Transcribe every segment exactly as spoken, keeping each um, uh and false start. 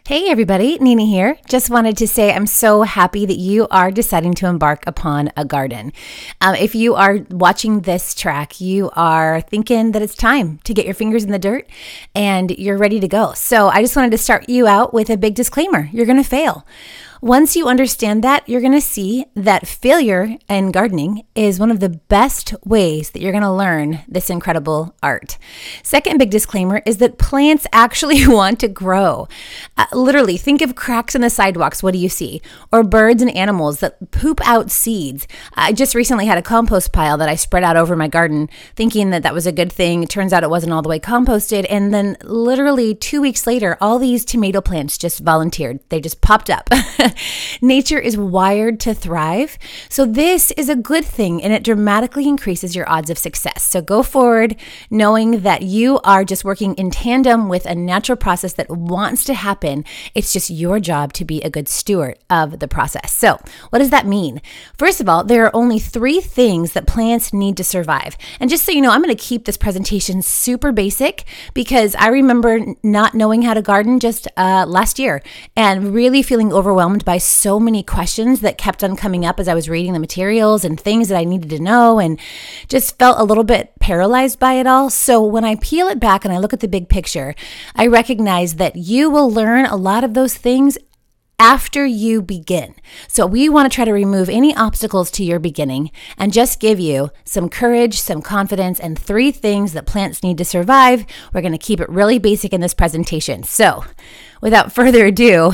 Hey everybody, Nina here. Just wanted to say I'm so happy that you are deciding to embark upon a garden. Um, if you are watching this track, you are thinking that it's time to get your fingers in the dirt and you're ready to go. So I just wanted to start you out with a big disclaimer. You're going to fail. Once you understand that, you're going to see that failure in gardening is one of the best ways that you're going to learn this incredible art. Second big disclaimer is that plants actually want to grow. Uh, literally, think of cracks in the sidewalks. What do you see? Or birds and animals that poop out seeds. I just recently had a compost pile that I spread out over my garden thinking that that was a good thing. It turns out it wasn't all the way composted. And then literally two weeks later, all these tomato plants just volunteered. They just popped up. Nature is wired to thrive. So this is a good thing and it dramatically increases your odds of success. So go forward knowing that you are just working in tandem with a natural process that wants to happen. It's just your job to be a good steward of the process. So what does that mean? First of all, there are only three things that plants need to survive. And just so you know, I'm going to keep this presentation super basic because I remember not knowing how to garden just uh, last year and really feeling overwhelmed by so many questions that kept on coming up as I was reading the materials and things that I needed to know, and just felt a little bit paralyzed by it all. So when I peel it back and I look at the big picture, I recognize that you will learn a lot of those things after you begin. So we want to try to remove any obstacles to your beginning and just give you some courage, some confidence, and three things that plants need to survive. We're going to keep it really basic in this presentation. So without further ado,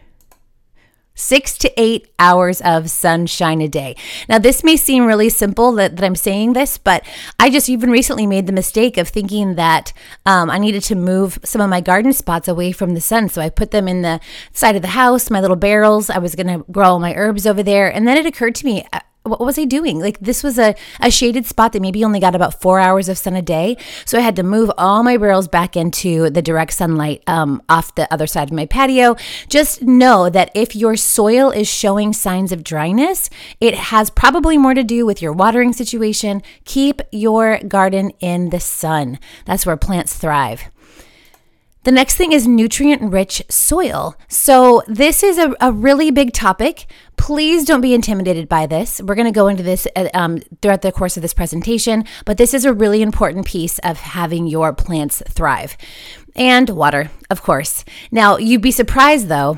Six to eight hours of sunshine a day. Now, this may seem really simple that, that I'm saying this, but I just even recently made the mistake of thinking that um, I needed to move some of my garden spots away from the sun. So I put them in the side of the house, my little barrels. I was going to grow all my herbs over there. And then it occurred to me, what was I doing? Like this was a, a shaded spot that maybe only got about four hours of sun a day. So I had to move all my barrels back into the direct sunlight um, off the other side of my patio. Just know that if your soil is showing signs of dryness, it has probably more to do with your watering situation. Keep your garden in the sun. That's where plants thrive. The next thing is nutrient-rich soil. So this is a, a really big topic. Please don't be intimidated by this. We're going to go into this um, throughout the course of this presentation, but this is a really important piece of having your plants thrive. And water, of course. Now, you'd be surprised, though,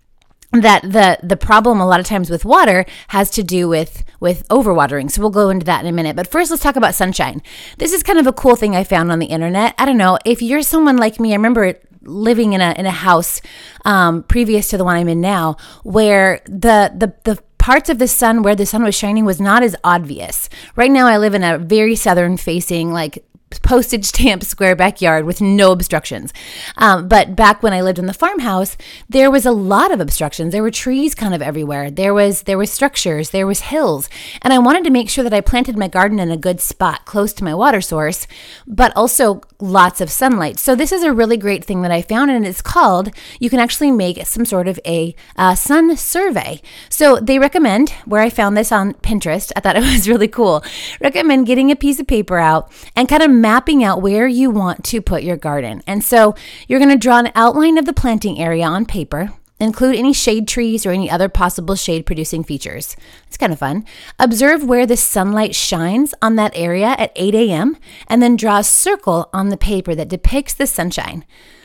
that the the problem a lot of times with water has to do with with overwatering. So we'll go into that in a minute. But first, let's talk about sunshine. This is kind of a cool thing I found on the internet. I don't know, if you're someone like me, I remember living in a in a house um, previous to the one I'm in now, where the the the parts of the sun where the sun was shining was not as obvious. Right now, I live in a very southern facing, like postage stamp square backyard with no obstructions. Um, but back when I lived in the farmhouse, there was a lot of obstructions. There were trees kind of everywhere. There was there was structures. There was hills. And I wanted to make sure that I planted my garden in a good spot close to my water source, but also lots of sunlight. So this is a really great thing that I found, and it's called, you can actually make some sort of a uh, sun survey. So they recommend, where I found this on Pinterest, I thought it was really cool, recommend getting a piece of paper out and kind of mapping out where you want to put your garden. And so you're going to draw an outline of the planting area on paper, include any shade trees or any other possible shade producing features. It's kind of fun. Observe where the sunlight shines on that area at eight a.m. and then draw a circle on the paper that depicts the sunshine.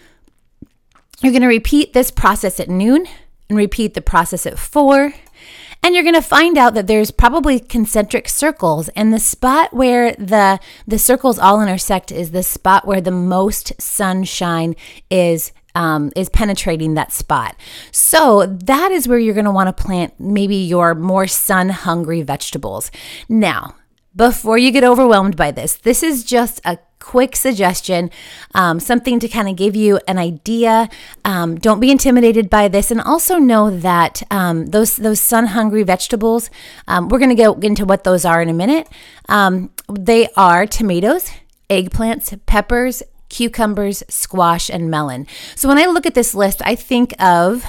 You're going to repeat this process at noon and repeat the process at four. And you're going to find out that there's probably concentric circles, and the spot where the the circles all intersect is the spot where the most sunshine is um, is penetrating that spot. So that is where you're going to want to plant maybe your more sun-hungry vegetables. Now, before you get overwhelmed by this, this is just a quick suggestion, um, something to kind of give you an idea. Um, don't be intimidated by this, and also know that um, those those sun-hungry vegetables, um, we're going to go into what those are in a minute. Um, they are tomatoes, eggplants, peppers, cucumbers, squash, and melon. So when I look at this list, I think of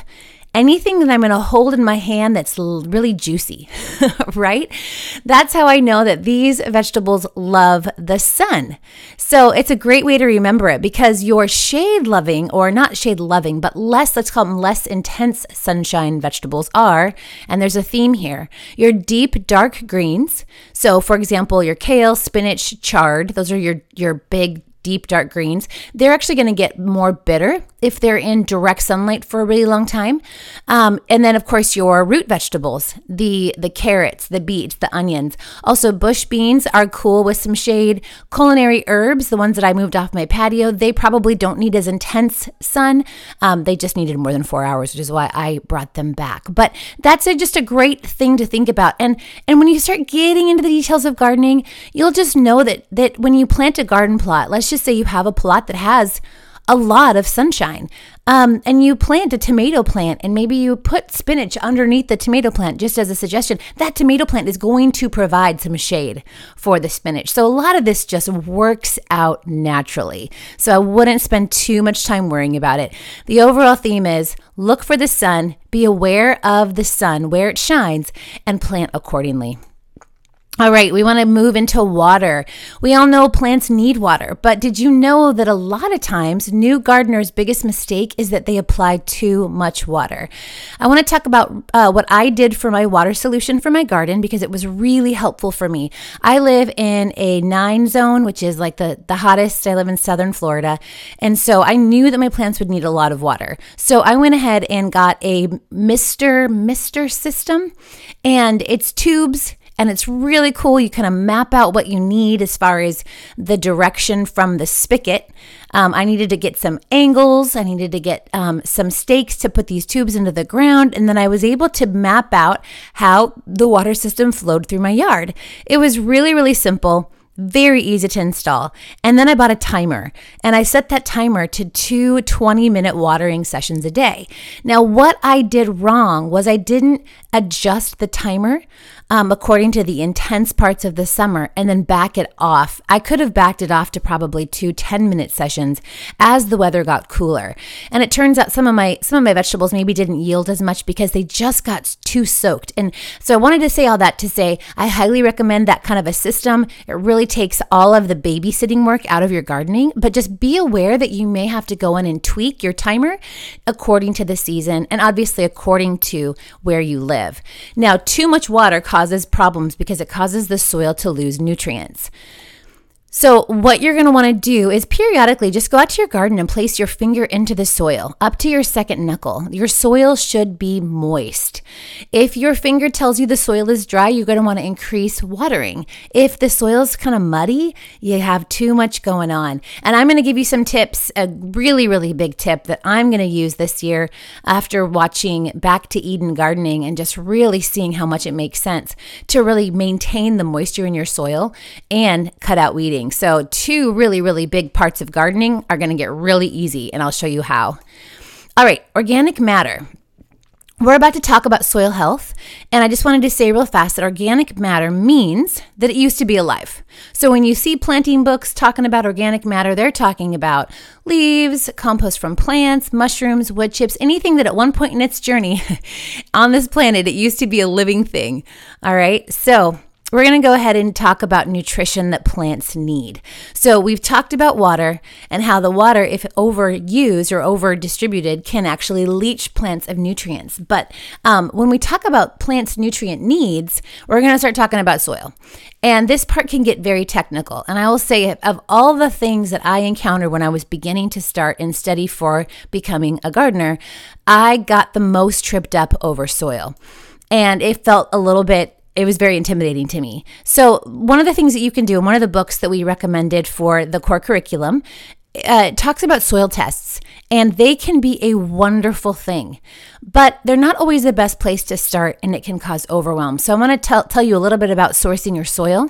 anything that I'm going to hold in my hand that's l- really juicy, right? That's how I know that these vegetables love the sun. So it's a great way to remember it, because your shade loving, or not shade loving, but less, let's call them less intense sunshine vegetables are, and there's a theme here, your deep dark greens. So for example, your kale, spinach, chard, those are your, your big deep dark greens. They're actually going to get more bitter if they're in direct sunlight for a really long time. Um, and then, of course, your root vegetables, the the carrots, the beets, the onions. Also, bush beans are cool with some shade. Culinary herbs, the ones that I moved off my patio, they probably don't need as intense sun. Um, they just needed more than four hours, which is why I brought them back. But that's a, just a great thing to think about. And and when you start getting into the details of gardening, you'll just know that that when you plant a garden plot, let's just say you have a plot that has a lot of sunshine, um, and you plant a tomato plant, and maybe you put spinach underneath the tomato plant, just as a suggestion, that tomato plant is going to provide some shade for the spinach. So a lot of this just works out naturally. So I wouldn't spend too much time worrying about it. The overall theme is look for the sun, be aware of the sun, where it shines, and plant accordingly. All right, we want to move into water. We all know plants need water, but did you know that a lot of times new gardeners' biggest mistake is that they apply too much water? I want to talk about uh, what I did for my water solution for my garden, because it was really helpful for me. I live in a nine zone, which is like the, the hottest. I live in southern Florida. And so I knew that my plants would need a lot of water. So I went ahead and got a Mister Mister system, and it's tubes. And it's really cool. You kind of map out what you need as far as the direction from the spigot. Um, I needed to get some angles. I needed to get um, some stakes to put these tubes into the ground. And then I was able to map out how the water system flowed through my yard. It was really, really simple. Very easy to install. And then I bought a timer, and I set that timer to two twenty minute watering sessions a day. Now, what I did wrong was I didn't adjust the timer um, according to the intense parts of the summer and then back it off. I could have backed it off to probably two ten minute sessions as the weather got cooler. And it turns out some of my some of my vegetables maybe didn't yield as much because they just got too soaked. And so I wanted to say all that to say I highly recommend that kind of a system. It really takes all of the babysitting work out of your gardening, but just be aware that you may have to go in and tweak your timer according to the season and obviously according to where you live. Now, too much water causes problems because it causes the soil to lose nutrients. So what you're going to want to do is periodically just go out to your garden and place your finger into the soil up to your second knuckle. Your soil should be moist. If your finger tells you the soil is dry, you're going to want to increase watering. If the soil is kind of muddy, you have too much going on. And I'm going to give you some tips, a really, really big tip that I'm going to use this year after watching Back to Eden Gardening and just really seeing how much it makes sense to really maintain the moisture in your soil and cut out weeding. So two really, really big parts of gardening are going to get really easy, and I'll show you how. All right, organic matter. We're about to talk about soil health, and I just wanted to say real fast that organic matter means that it used to be alive. So when you see planting books talking about organic matter, they're talking about leaves, compost from plants, mushrooms, wood chips, anything that at one point in its journey on this planet, it used to be a living thing. All right, so we're going to go ahead and talk about nutrition that plants need. So we've talked about water and how the water, if overused or over distributed, can actually leach plants of nutrients. But um, when we talk about plants' nutrient needs, we're going to start talking about soil. And this part can get very technical. And I will say, of all the things that I encountered when I was beginning to start and study for becoming a gardener, I got the most tripped up over soil. And it felt a little bit It was very intimidating to me. So one of the things that you can do, and one of the books that we recommended for the core curriculum, uh, talks about soil tests, and they can be a wonderful thing, but they're not always the best place to start, and it can cause overwhelm. So I'm going to tell tell you a little bit about sourcing your soil.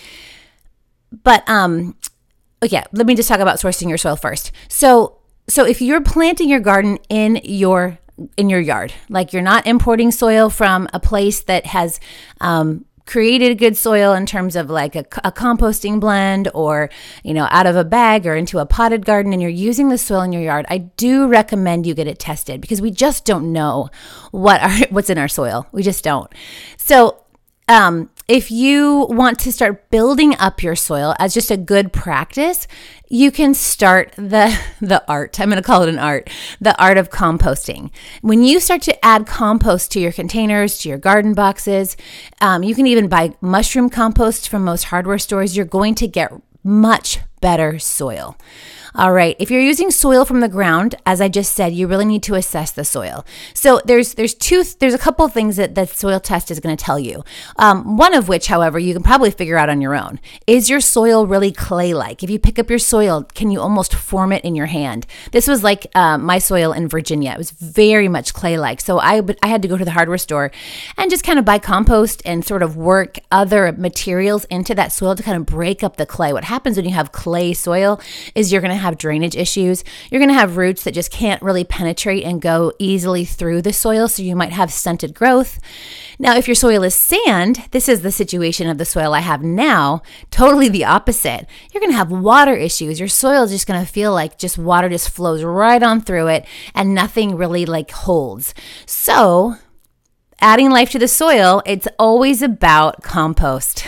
But um, okay, let me just talk about sourcing your soil first. So so if you're planting your garden in your in your yard, like you're not importing soil from a place that has um, created good soil in terms of like a, a composting blend or, you know, out of a bag or into a potted garden and you're using the soil in your yard, I do recommend you get it tested because we just don't know what our, what's in our soil. We just don't. So um, if you want to start building up your soil as just a good practice, you can start the the art. I'm going to call it an art, the art of composting. When you start to add compost to your containers, to your garden boxes, um, you can even buy mushroom compost from most hardware stores. You're going to get much better soil. All right. If you're using soil from the ground, as I just said, you really need to assess the soil. So there's there's two there's a couple of things that that soil test is going to tell you. Um, one of which, however, you can probably figure out on your own. Is your soil really clay-like? If you pick up your soil, can you almost form it in your hand? This was like um, my soil in Virginia. It was very much clay-like. So I I had to go to the hardware store and just kind of buy compost and sort of work other materials into that soil to kind of break up the clay. What happens when you have clay soil is you're going to have drainage issues. You're going to have roots that just can't really penetrate and go easily through the soil, so you might have stunted growth. Now, if your soil is sand, this is the situation of the soil I have now, totally the opposite. You're going to have water issues. Your soil is just going to feel like just water just flows right on through it and nothing really like holds. So, adding life to the soil, it's always about compost.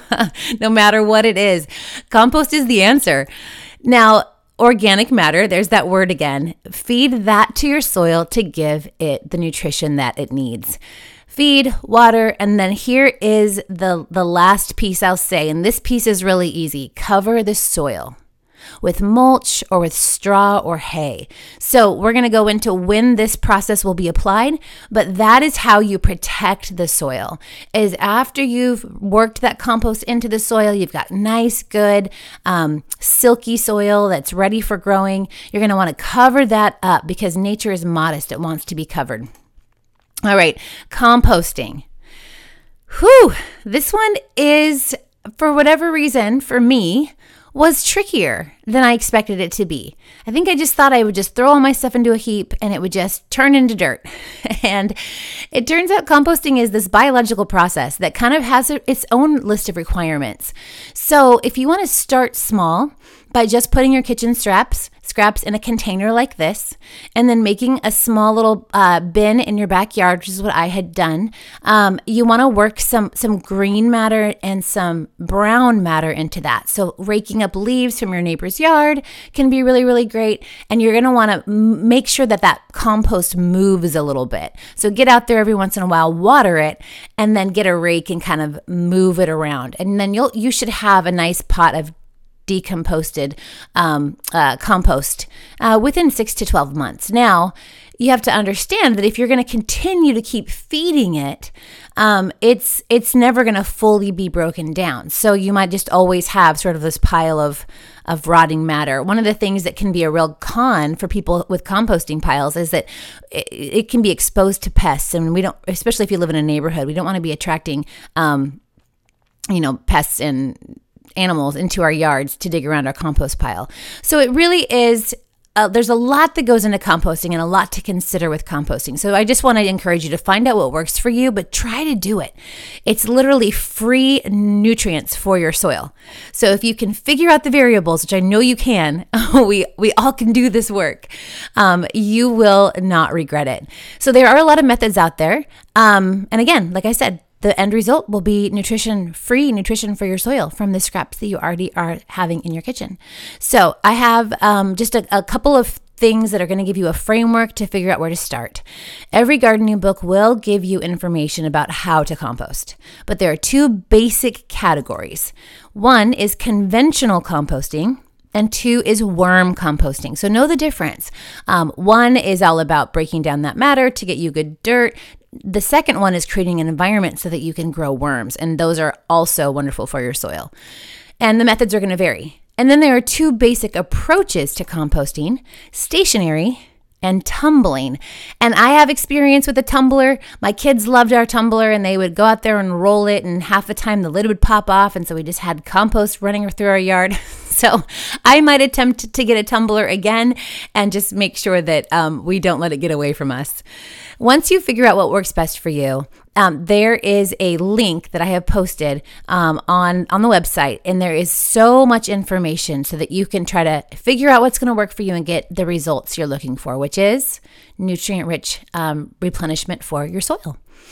No matter what it is, compost is the answer. Now, organic matter, there's that word again. Feed that to your soil to give it the nutrition that it needs. Feed, water, and then here is the, the last piece I'll say, and this piece is really easy. Cover the soil with mulch or with straw or hay. So we're going to go into when this process will be applied, but that is how you protect the soil, is after you've worked that compost into the soil, you've got nice, good, um, silky soil that's ready for growing. You're going to want to cover that up because nature is modest. It wants to be covered. All right, composting. Whew, this one is, for whatever reason, for me, was trickier than I expected it to be. I think I just thought I would just throw all my stuff into a heap and it would just turn into dirt. And it turns out composting is this biological process that kind of has its own list of requirements. So if you want to start small by just putting your kitchen scraps, scraps in a container like this, and then making a small little uh, bin in your backyard, which is what I had done. Um, you want to work some some green matter and some brown matter into that. So raking up leaves from your neighbor's yard can be really, really great. And you're going to want to m- make sure that that compost moves a little bit. So get out there every once in a while, water it, and then get a rake and kind of move it around. And then you'll you should have a nice pot of decomposted um, uh, compost uh, within six to twelve months. Now, you have to understand that if you're going to continue to keep feeding it, um, it's it's never going to fully be broken down. So you might just always have sort of this pile of of rotting matter. One of the things that can be a real con for people with composting piles is that it, it can be exposed to pests, and we don't, especially if you live in a neighborhood, we don't want to be attracting, um, you know, pests and animals into our yards to dig around our compost pile. So it really is, uh, there's a lot that goes into composting and a lot to consider with composting. So I just want to encourage you to find out what works for you, but try to do it. It's literally free nutrients for your soil. So if you can figure out the variables, which I know you can, we, we all can do this work, um, you will not regret it. So there are a lot of methods out there. Um, and again, like I said, the end result will be nutrition, free nutrition for your soil from the scraps that you already are having in your kitchen. So I have um, just a, a couple of things that are going to give you a framework to figure out where to start. Every gardening book will give you information about how to compost, but there are two basic categories. One is conventional composting, and two is worm composting. So know the difference. Um, one is all about breaking down that matter to get you good dirt. The second one is creating an environment so that you can grow worms, and those are also wonderful for your soil. And the methods are going to vary. And then there are two basic approaches to composting: stationary and tumbling. And I have experience with a tumbler. My kids loved our tumbler, and they would go out there and roll it, and half the time the lid would pop off, and so we just had compost running through our yard. So I might attempt to get a tumbler again and just make sure that um, we don't let it get away from us. Once you figure out what works best for you, um, there is a link that I have posted um, on, on the website, and there is so much information so that you can try to figure out what's going to work for you and get the results you're looking for, which is nutrient-rich um, replenishment for your soil.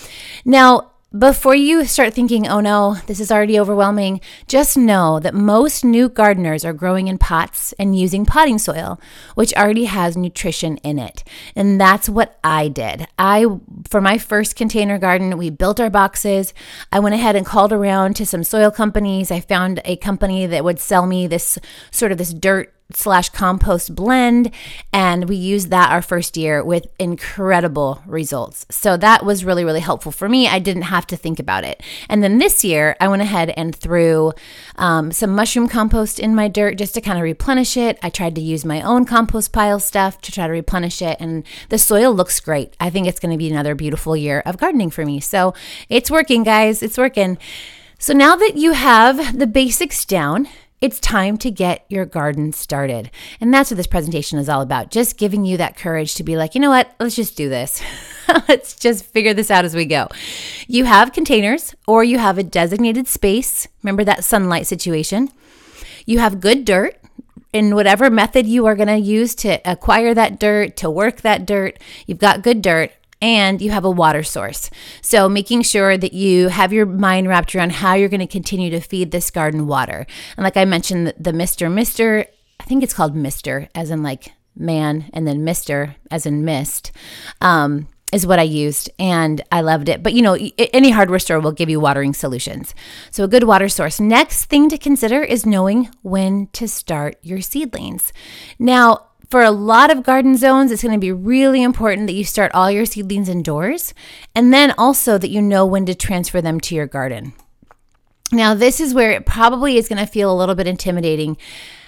Now, before you start thinking, oh no, this is already overwhelming, just know that most new gardeners are growing in pots and using potting soil, which already has nutrition in it. And that's what I did. I, for my first container garden, we built our boxes. I went ahead and called around to some soil companies. I found a company that would sell me this sort of this dirt slash compost blend, and we used that our first year with incredible results. So that was really, really helpful for me. I didn't have to think about it. And then this year, I went ahead and threw um, some mushroom compost in my dirt just to kind of replenish it. I tried to use my own compost pile stuff to try to replenish it, and the soil looks great. I think it's going to be another beautiful year of gardening for me. So it's working, guys. It's working. So now that you have the basics down, it's time to get your garden started. And that's what this presentation is all about. Just giving you that courage to be like, you know what, let's just do this. Let's just figure this out as we go. You have containers or you have a designated space. Remember that sunlight situation. You have good dirt in whatever method you are going to use to acquire that dirt, to work that dirt. You've got good dirt. And you have a water source. So making sure that you have your mind wrapped around how you're going to continue to feed this garden water. And like I mentioned, the Mister Mister, I think it's called Mister as in like man, and then Mister as in mist, um, is what I used. And I loved it. But you know, any hardware store will give you watering solutions. So a good water source. Next thing to consider is knowing when to start your seedlings. Now, for a lot of garden zones, it's going to be really important that you start all your seedlings indoors, and then also that you know when to transfer them to your garden. Now, this is where it probably is going to feel a little bit intimidating.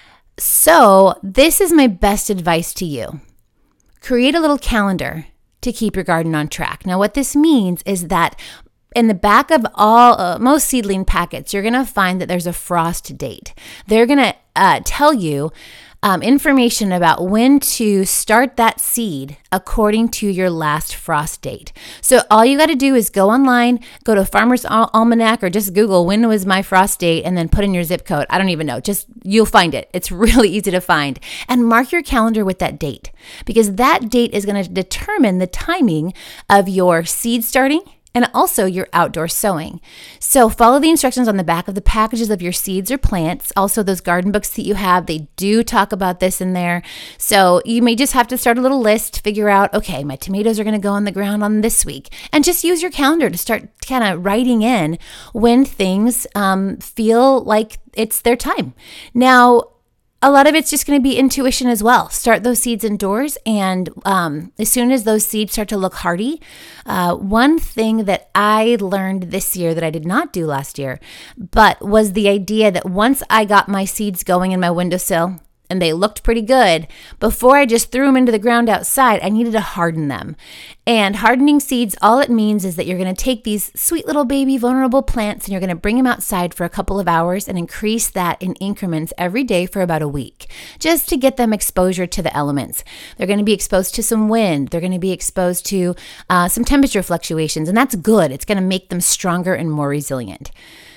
So this is my best advice to you. Create a little calendar to keep your garden on track. Now, what this means is that in the back of all uh, most seedling packets, you're going to find that there's a frost date. They're going to uh, tell you Um, information about when to start that seed according to your last frost date. So all you got to do is go online, go to Farmer's Al- Almanac, or just Google when was my frost date, and then put in your zip code. I don't even know. Just you'll find it. It's really easy to find. And mark your calendar with that date, because that date is going to determine the timing of your seed starting and also your outdoor sowing. So follow the instructions on the back of the packages of your seeds or plants. Also, those garden books that you have, they do talk about this in there. So you may just have to start a little list, figure out, okay, my tomatoes are going to go on the ground on this week, and just use your calendar to start kind of writing in when things um, feel like it's their time. Now, a lot of it's just going to be intuition as well. Start those seeds indoors, and um, as soon as those seeds start to look hardy, uh, one thing that I learned this year that I did not do last year, but was the idea that once I got my seeds going in my windowsill, and they looked pretty good, before I just threw them into the ground outside, I needed to harden them. And hardening seeds, all it means is that you're going to take these sweet little baby vulnerable plants and you're going to bring them outside for a couple of hours and increase that in increments every day for about a week, just to get them exposure to the elements. They're going to be exposed to some wind. They're going to be exposed to uh, some temperature fluctuations, and that's good. It's going to make them stronger and more resilient.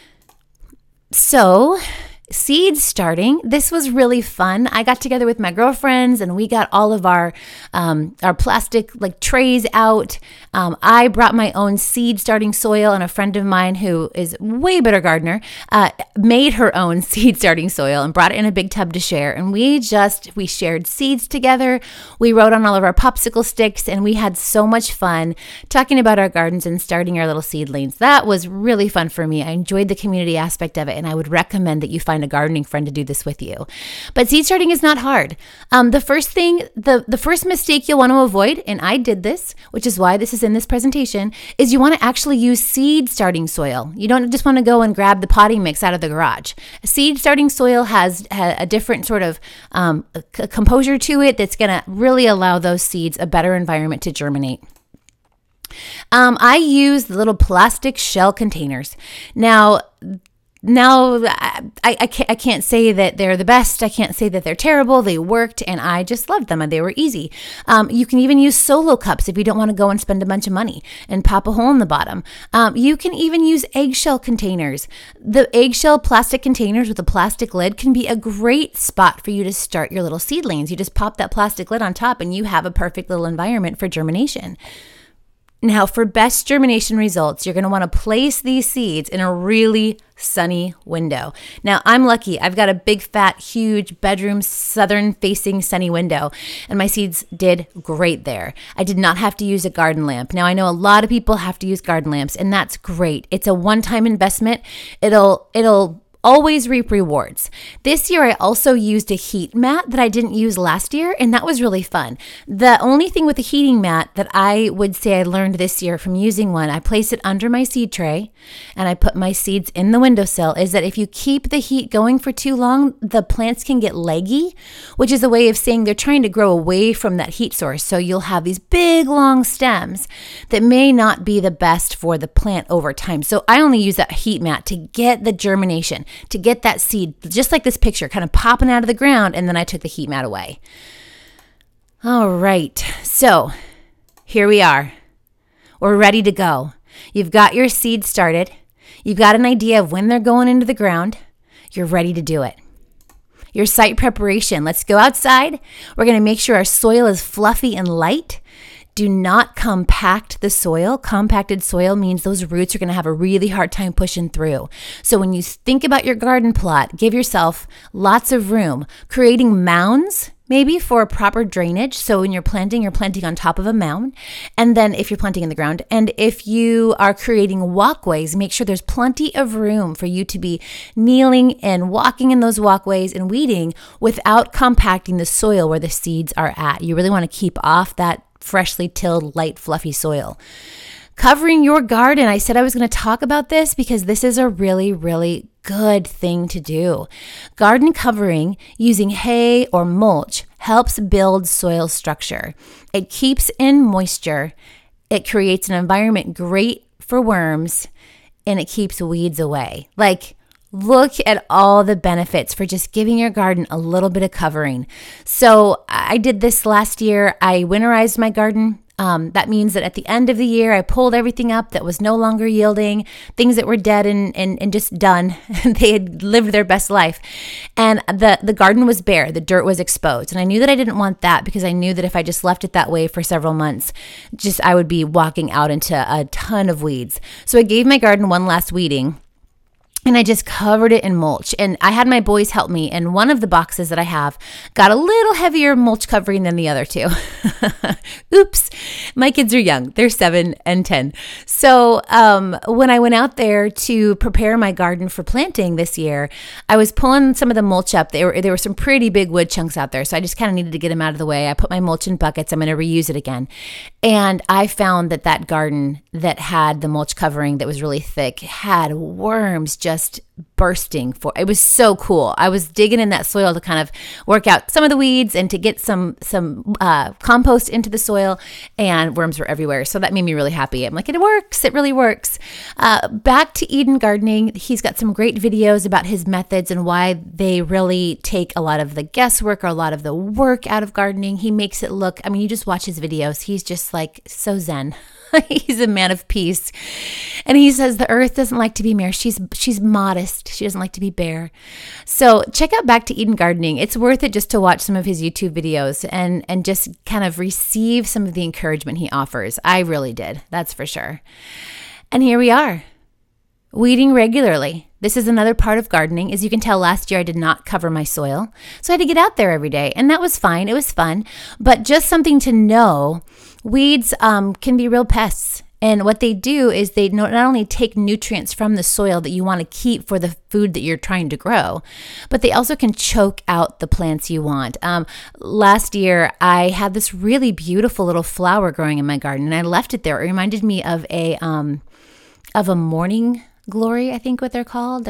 So, seed starting. This was really fun. I got together with my girlfriends and we got all of our um, our plastic like trays out. Um, I brought my own seed starting soil, and a friend of mine who is way better gardener uh, made her own seed starting soil and brought it in a big tub to share. And we just, we shared seeds together. We wrote on all of our popsicle sticks, and we had so much fun talking about our gardens and starting our little seedlings. That was really fun for me. I enjoyed the community aspect of it, and I would recommend that you find a gardening friend to do this with you. But seed starting is not hard. Um, the first thing, the, the first mistake you'll want to avoid, and I did this, which is why this is in this presentation, is you want to actually use seed starting soil. You don't just want to go and grab the potting mix out of the garage. Seed starting soil has, has a different sort of um, c- composure to it that's going to really allow those seeds a better environment to germinate. Um, I use the little plastic shell containers. Now, now I, I, can't, I can't say that they're the best. I can't say that they're terrible. They worked and I just loved them and they were easy. Um, you can even use solo cups if you don't want to go and spend a bunch of money and pop a hole in the bottom. Um, you can even use eggshell containers. The eggshell plastic containers with a plastic lid can be a great spot for you to start your little seedlings. You just pop that plastic lid on top and you have a perfect little environment for germination. Now, for best germination results, you're going to want to place these seeds in a really sunny window. Now, I'm lucky. I've got a big, fat, huge bedroom, southern-facing sunny window, and my seeds did great there. I did not have to use a garden lamp. Now, I know a lot of people have to use garden lamps, and that's great. It's a one-time investment. It'll, it'll always reap rewards. This year, I also used a heat mat that I didn't use last year, and that was really fun. The only thing with the heating mat that I would say I learned this year from using one, I place it under my seed tray, and I put my seeds in the windowsill, is that if you keep the heat going for too long, the plants can get leggy, which is a way of saying they're trying to grow away from that heat source. So you'll have these big, long stems that may not be the best for the plant over time. So I only use that heat mat to get the germination, to get that seed, just like this picture, kind of popping out of the ground, and then I took the heat mat away. All right, so here we are. We're ready to go. You've got your seeds started. You've got an idea of when they're going into the ground. You're ready to do it. Your site preparation. Let's go outside. We're going to make sure our soil is fluffy and light. Do not compact the soil. Compacted soil means those roots are going to have a really hard time pushing through. So when you think about your garden plot, give yourself lots of room. Creating mounds, maybe for proper drainage. So when you're planting, you're planting on top of a mound. And then if you're planting in the ground, and if you are creating walkways, make sure there's plenty of room for you to be kneeling and walking in those walkways and weeding without compacting the soil where the seeds are at. You really want to keep off that freshly tilled, light, fluffy soil. Covering your garden. I said I was going to talk about this because this is a really, really good thing to do. Garden covering using hay or mulch helps build soil structure. It keeps in moisture. It creates an environment great for worms, and it keeps weeds away. Like, look at all the benefits for just giving your garden a little bit of covering. So I did this last year. I winterized my garden. Um, that means that at the end of the year, I pulled everything up that was no longer yielding, things that were dead and, and, and just done. They had lived their best life. And the, the garden was bare. The dirt was exposed. And I knew that I didn't want that because I knew that if I just left it that way for several months, just I would be walking out into a ton of weeds. So I gave my garden one last weeding. And I just covered it in mulch. And I had my boys help me. And one of the boxes that I have got a little heavier mulch covering than the other two. Oops. My kids are young. They're seven and ten. So um, when I went out there to prepare my garden for planting this year, I was pulling some of the mulch up. There were, there were some pretty big wood chunks out there. So I just kind of needed to get them out of the way. I put my mulch in buckets. I'm going to reuse it again. And I found that that garden that had the mulch covering that was really thick had worms just just bursting for. It was so cool. I was digging in that soil to kind of work out some of the weeds and to get some some uh, compost into the soil, and worms were everywhere. So that made me really happy. I'm like, it works. It really works. Uh, back to Eden Gardening. He's got some great videos about his methods and why they really take a lot of the guesswork or a lot of the work out of gardening. He makes it look, I mean, you just watch his videos. He's just like so zen. He's a man of peace. And he says the earth doesn't like to be bare. She's she's modest. She doesn't like to be bare. So check out Back to Eden Gardening. It's worth it just to watch some of his YouTube videos and, and just kind of receive some of the encouragement he offers. I really did. That's for sure. And here we are, weeding regularly. This is another part of gardening. As you can tell, last year I did not cover my soil. So I had to get out there every day. And that was fine. It was fun. But just something to know, weeds um, can be real pests. And what they do is they not only take nutrients from the soil that you want to keep for the food that you're trying to grow, but they also can choke out the plants you want. Um, last year, I had this really beautiful little flower growing in my garden, and I left it there. It reminded me of a um, of a morning glory, I think what they're called. They're like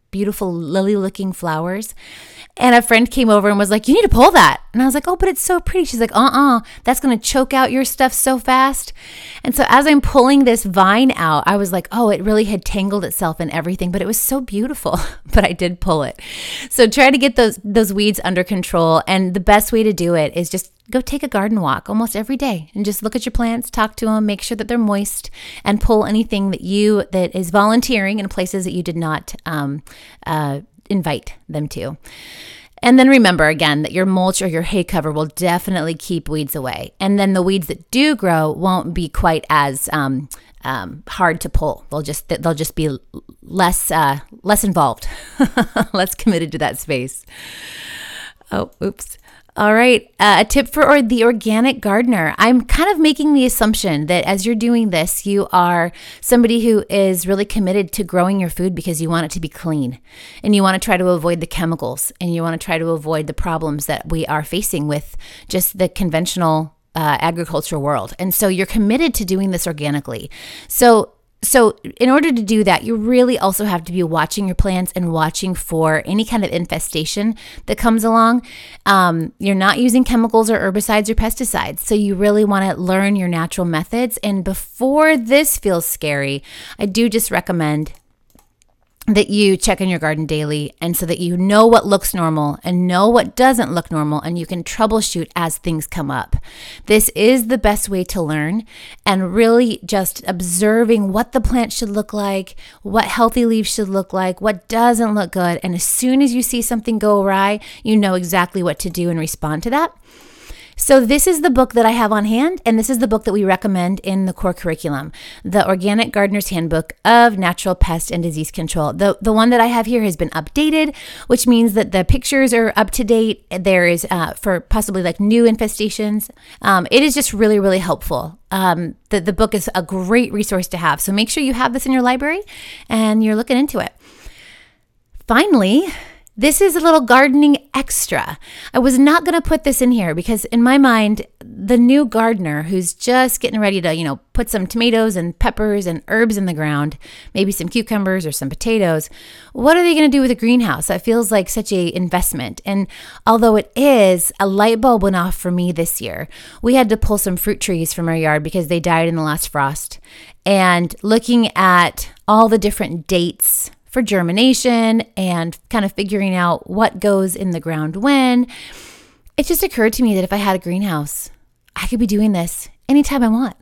beautiful lily looking flowers. And a friend came over and was like, you need to pull that. And I was like, oh, but it's so pretty. She's like, uh-uh, that's going to choke out your stuff so fast. And so as I'm pulling this vine out, I was like, oh, it really had tangled itself in everything, but it was so beautiful. But I did pull it. So try to get those those weeds under control. And the best way to do it is just go take a garden walk almost every day and just look at your plants, talk to them, make sure that they're moist, and pull anything that you that is volunteering in places that you did not um, uh, invite them to. And then remember again that your mulch or your hay cover will definitely keep weeds away. And then the weeds that do grow won't be quite as um, um, hard to pull. They'll just they'll just be less uh, less involved, less committed to that space. Oh, oops. All right. Uh, a tip for or the organic gardener. I'm kind of making the assumption that as you're doing this, you are somebody who is really committed to growing your food because you want it to be clean and you want to try to avoid the chemicals and you want to try to avoid the problems that we are facing with just the conventional uh, agriculture world. And so you're committed to doing this organically. So So in order to do that, you really also have to be watching your plants and watching for any kind of infestation that comes along. Um, you're not using chemicals or herbicides or pesticides. So you really want to learn your natural methods. And before this feels scary, I do just recommend that you check in your garden daily, and so that you know what looks normal and know what doesn't look normal, and you can troubleshoot as things come up. This is the best way to learn, and really just observing what the plant should look like, what healthy leaves should look like, what doesn't look good. And as soon as you see something go awry, you know exactly what to do and respond to that. So this is the book that I have on hand, and this is the book that we recommend in the core curriculum, the Organic Gardener's Handbook of Natural Pest and Disease Control. The, the one that I have here has been updated, which means that the pictures are up to date. There is uh, for possibly like new infestations. Um, it is just really, really helpful. Um, the, the book is a great resource to have. So make sure you have this in your library and you're looking into it. Finally, this is a little gardening extra. I was not going to put this in here because in my mind, the new gardener who's just getting ready to, you know, put some tomatoes and peppers and herbs in the ground, maybe some cucumbers or some potatoes, what are they going to do with a greenhouse? That feels like such a investment. And although it is, a light bulb went off for me this year. We had to pull some fruit trees from our yard because they died in the last frost. And looking at all the different dates for germination and kind of figuring out what goes in the ground when, it just occurred to me that if I had a greenhouse, I could be doing this anytime I want.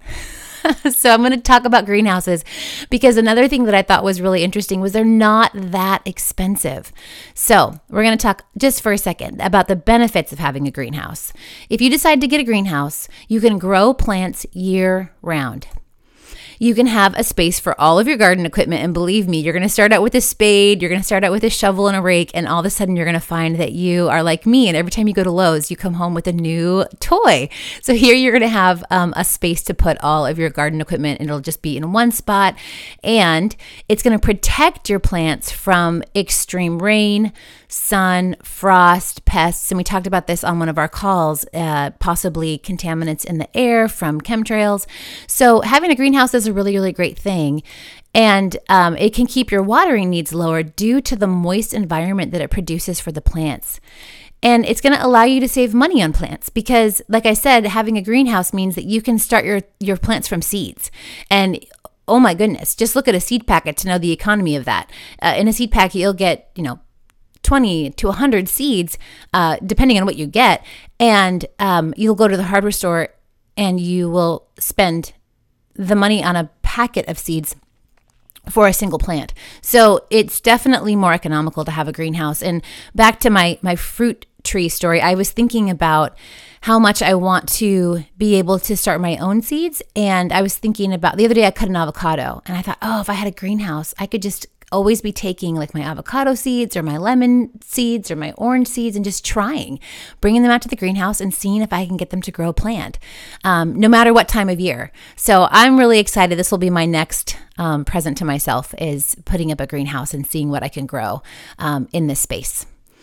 So I'm going to talk about greenhouses because another thing that I thought was really interesting was they're not that expensive. So we're going to talk just for a second about the benefits of having a greenhouse. If you decide to get a greenhouse, you can grow plants year round. You can have a space for all of your garden equipment. And believe me, you're going to start out with a spade, you're going to start out with a shovel and a rake, and all of a sudden you're going to find that you are like me. And every time you go to Lowe's, you come home with a new toy. So here you're going to have um, a space to put all of your garden equipment. It'll just be in one spot. And it's going to protect your plants from extreme rain, sun, frost, pests. And we talked about this on one of our calls, uh, possibly contaminants in the air from chemtrails. So having a greenhouse is a really, really great thing. And um, it can keep your watering needs lower due to the moist environment that it produces for the plants. And it's going to allow you to save money on plants because, like I said, having a greenhouse means that you can start your, your plants from seeds. And oh my goodness, just look at a seed packet to know the economy of that. Uh, in a seed packet, you'll get, you know, twenty to one hundred seeds, uh, depending on what you get. And um, you'll go to the hardware store and you will spend the money on a packet of seeds for a single plant. So it's definitely more economical to have a greenhouse. And back to my, my fruit tree story, I was thinking about how much I want to be able to start my own seeds. And I was thinking about, the other day I cut an avocado and I thought, oh, if I had a greenhouse, I could just always be taking like my avocado seeds or my lemon seeds or my orange seeds and just trying, bringing them out to the greenhouse and seeing if I can get them to grow a plant, um, no matter what time of year. So I'm really excited. This will be my next um, present to myself, is putting up a greenhouse and seeing what I can grow um, in this space.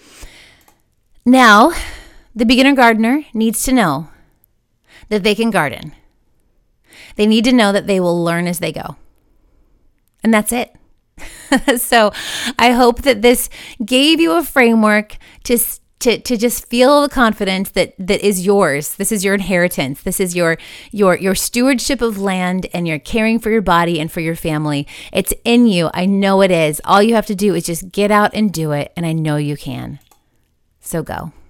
Now, the beginner gardener needs to know that they can garden. They need to know that they will learn as they go. And that's it. So I hope that this gave you a framework to to to just feel the confidence that that is yours. This is your inheritance. This is your your your stewardship of land, and you're caring for your body and for your family. It's in you. I know it is. All you have to do is just get out and do it, and I know you can. So go.